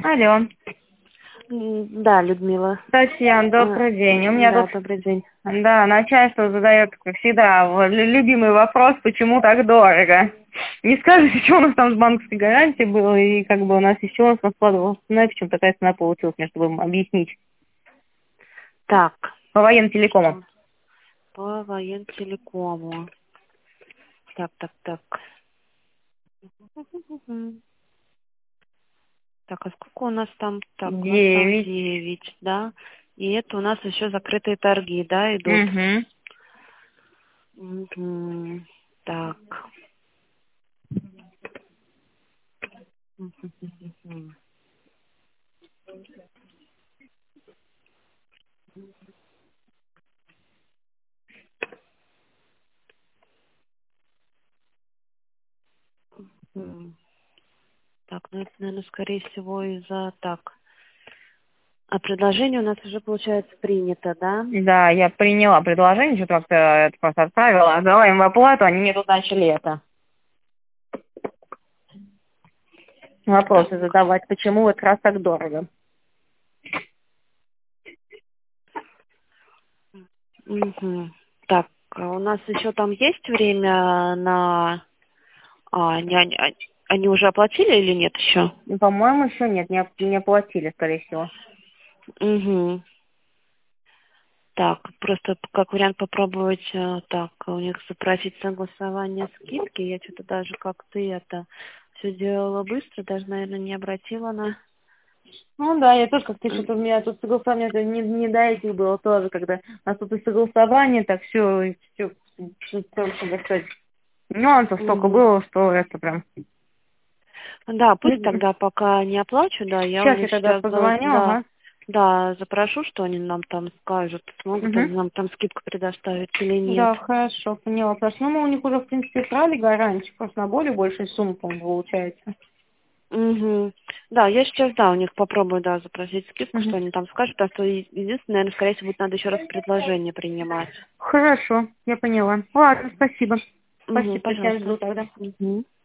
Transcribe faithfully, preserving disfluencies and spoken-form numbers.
Алло. М, Да, Людмила. Татьяна, А, добрый день. У меня Да, тут, добрый день. да, начальство задает, как всегда, вот, лю- любимый вопрос, почему так дорого. Не скажете, что у нас там с банковской гарантией было, и как бы у нас еще у нас складывалась цена, и почему такая цена получилась, мне, чтобы вам объяснить. Так, По военно-телекому. что по воентелекому. Так, так, так. Мгм. Так, а сколько у нас там? Так, у нас там Девять. девять, да? И это у нас еще закрытые торги, да, идут? Угу. Мгм. Так. Мгм. Мгм. Так, ну это, наверное, скорее всего из-за так. А предложение у нас уже, получается, принято, да? Да, я приняла предложение, что-то как-то это просто отправила, отдала им в оплату, они мне тут начали это, Так. вопросы задавать, почему вот раз так дорого. Мгм. Так, а у нас еще там есть время на... А, они, они, они уже оплатили или нет еще? Ну, по-моему, еще нет, не, оп- не оплатили, скорее всего. Угу. Так, просто как вариант попробовать э, так, у них запросить согласование скидки. Я что-то даже как ты это все делала быстро, даже, наверное, не обратила на... Ну да, я тоже как-то что-то у меня тут согласование это не, не до этих было тоже, когда у нас тут и согласование, так все, все, как сказать, нюансов столько Угу. было, что это прям. Да, пусть тогда пока не оплачу, да, я у Сейчас я них тогда сейчас, за- позвоню, да, ага. да, запрошу, что они нам там скажут, смогут Угу. они нам там скидку предоставить или нет. Да, хорошо, поняла. Потому что ну, мы у них уже, в принципе, брали гарантию, просто на более большей суммы, по-моему, получается. Угу. Да, я сейчас, да, у них попробую, да, запросить скидку, Угу. что они там скажут, а то е- единственное, наверное, скорее всего, будет надо еще раз предложение принимать. Хорошо, я поняла. Ладно, спасибо. Угу, Спасибо, Татьяна, пожалуйста. жду тогда. Угу.